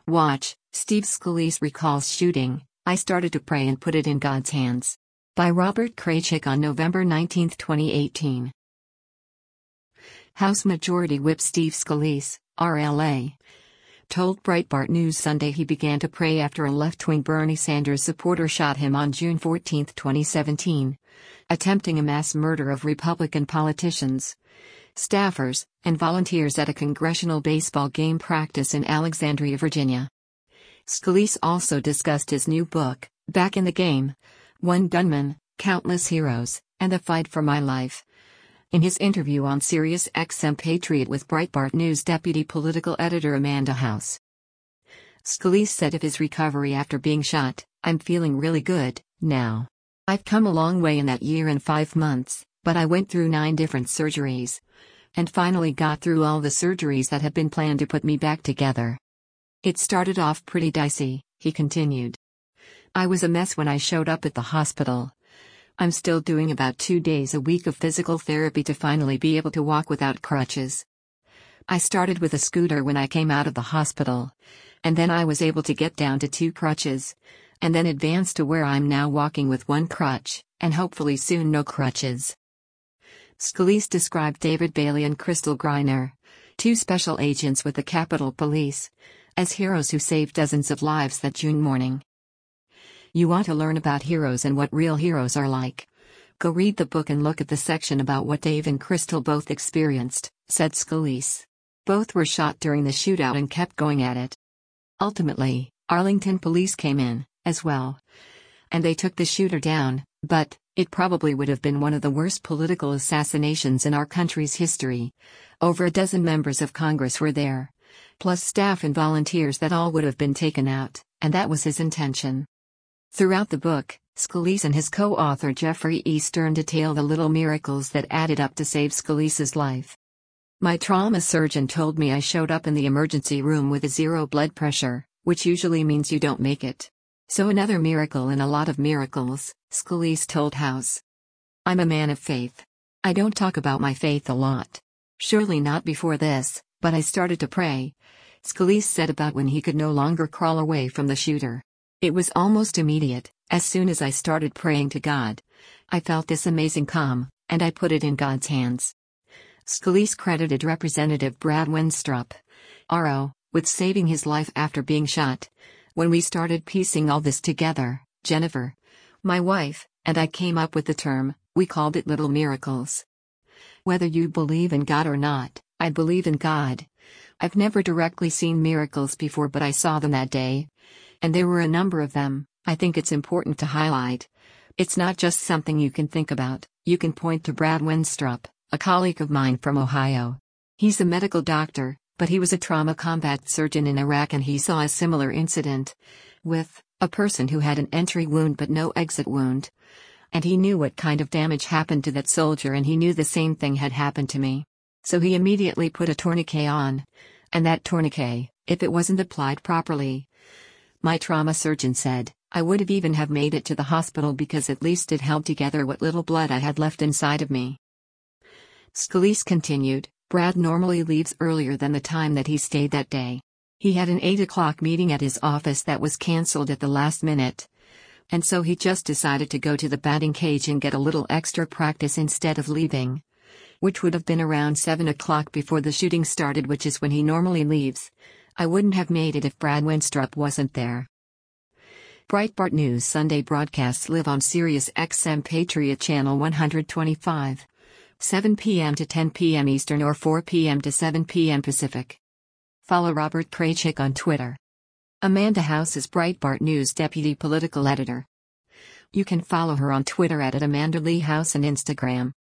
Watch, Steve Scalise recalls shooting, "I started to pray and put it in God's hands." By Robert Kraychik on November 19, 2018. House Majority Whip Steve Scalise, RLA, told Breitbart News Sunday he began to pray after a left-wing Bernie Sanders supporter shot him on June 14, 2017, attempting a mass murder of Republican politicians, staffers, and volunteers at a congressional baseball game practice in Alexandria, Virginia. Scalise also discussed his new book, Back in the Game: One Gunman, Countless Heroes, and the Fight for My Life, in his interview on Sirius XM Patriot with Breitbart News deputy political editor Amanda House. Scalise said of his recovery after being shot, "I'm feeling really good now. I've come a long way in that year and 5 months, but I went through 9 different surgeries. And finally got through all the surgeries that had been planned to put me back together. It started off pretty dicey," he continued. "I was a mess when I showed up at the hospital. I'm still doing about 2 days a week of physical therapy to finally be able to walk without crutches. I started with a scooter when I came out of the hospital, and then I was able to get down to 2 crutches, and then advanced to where I'm now walking with 1 crutch, and hopefully soon no crutches." Scalise described David Bailey and Crystal Griner, 2 special agents with the Capitol Police, as heroes who saved dozens of lives that June morning. "You want to learn about heroes and what real heroes are like? Go read the book and look at the section about what Dave and Crystal both experienced," said Scalise. "Both were shot during the shootout and kept going at it. Ultimately, Arlington police came in, as well. And they took the shooter down, but it probably would have been one of the worst political assassinations in our country's history. Over a dozen members of Congress were there, plus staff and volunteers that all would have been taken out, and that was his intention." Throughout the book, Scalise and his co-author Jeffrey E. Stern detail the little miracles that added up to save Scalise's life. "My trauma surgeon told me I showed up in the emergency room with a 0 blood pressure, which usually means you don't make it. So another miracle in a lot of miracles," Scalise told House. "I'm a man of faith. I don't talk about my faith a lot. Surely not before this, but I started to pray," Scalise said about when he could no longer crawl away from the shooter. "It was almost immediate. As soon as I started praying to God, I felt this amazing calm, and I put it in God's hands." Scalise credited Representative Brad Wenstrup, RO, with saving his life after being shot. "When we started piecing all this together, Jennifer, my wife, and I came up with the term, we called it little miracles. Whether you believe in God or not, I believe in God. I've never directly seen miracles before, but I saw them that day. And there were a number of them. I think it's important to highlight. It's not just something you can think about." You can point to Brad Wenstrup, a colleague of mine from Ohio. He's a medical doctor, but he was a trauma combat surgeon in Iraq, and he saw a similar incident with a person who had an entry wound but no exit wound. And he knew what kind of damage happened to that soldier, and he knew the same thing had happened to me. So he immediately put a tourniquet on. And that tourniquet, if it wasn't applied properly, my trauma surgeon said, I would have even have made it to the hospital, because at least it held together what little blood I had left inside of me. Scalise continued, Brad normally leaves earlier than the time that he stayed that day. He had an 8 o'clock meeting at his office that was cancelled at the last minute. And so he just decided to go to the batting cage and get a little extra practice instead of leaving, which would have been around 7 o'clock before the shooting started, which is when he normally leaves. I wouldn't have made it if Brad Wenstrup wasn't there. Breitbart News Sunday broadcasts live on Sirius XM Patriot Channel 125, 7 p.m. to 10 p.m. Eastern or 4 p.m. to 7 p.m. Pacific. Follow Robert Kraychik on Twitter. Amanda House is Breitbart News Deputy Political Editor. You can follow her on Twitter at @AmandaLeeHouse and Instagram